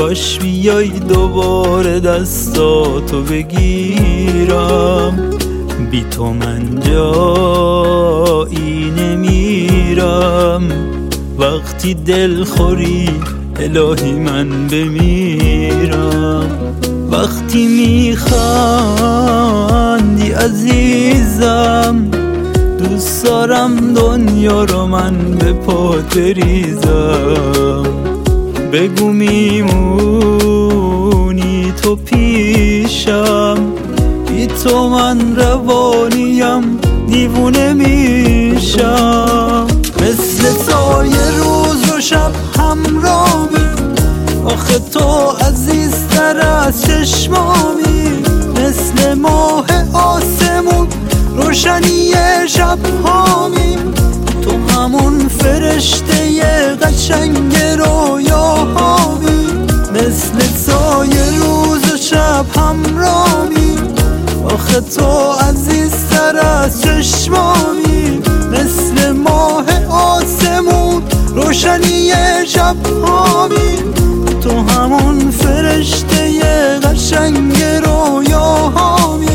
کاش بیای دوباره دستاتو بگیرم، بی تو من جایی نمیرم. وقتی دل خوری الهی من بمیرم، وقتی میخندی عزیزم دوست دارم دنیا رو من به پات بریزم. بگو میمونی تو پیشم، بی تو من روانیم دیوونه میشم. مثل تو یه روز و شب همراهی، آخه تو عزیزتر از چشمامی. مثل ماه آسمون روشنی شب هامی، تو همون فرشته قشنگ رویاهامی. مثل تو یه روز و شب همراهی، آخه تو عزیزتر از چشمامی. مثل ماه آسمون روشنی شب هامی، تو همون فرشته قشنگ رویاهامی.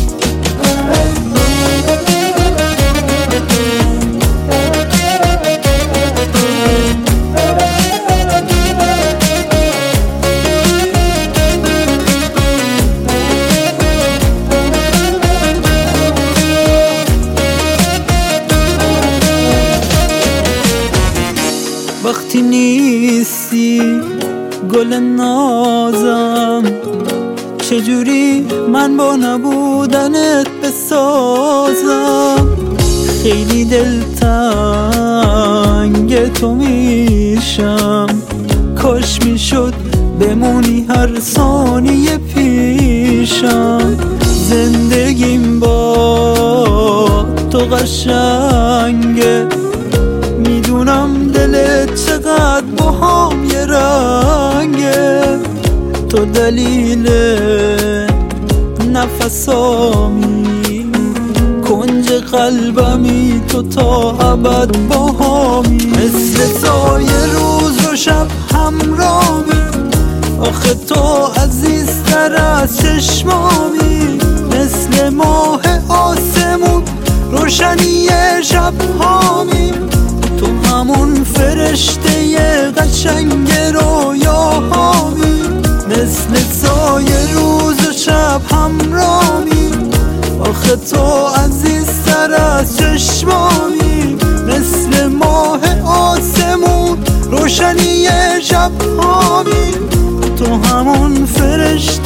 وقتی نیستی گل نازم، چجوری من با نبودنت بسازم. خیلی دلتنگ تو میشم، کاش میشد بمونی هر ثانیه پیشم. زندگیم با تو قشنگه، میدونم دلت چقدر باهام یه رنگه. تو دلیل نفسامی، کنج قلبمی، تو تا ابد باهامی. مثل تو یه روز و شب همراهی، آخه تو عزیزتر از چشمامی. مثل ماه آسمون روشنی شب هامی، تو همون فرشته قشنگ رویاهامی. مثل تو یه روز و شب همراهی، آخه تو عزیزتر از چشمامی. مثل ماه آسمون روشنی شب هامی، تو همون فرشته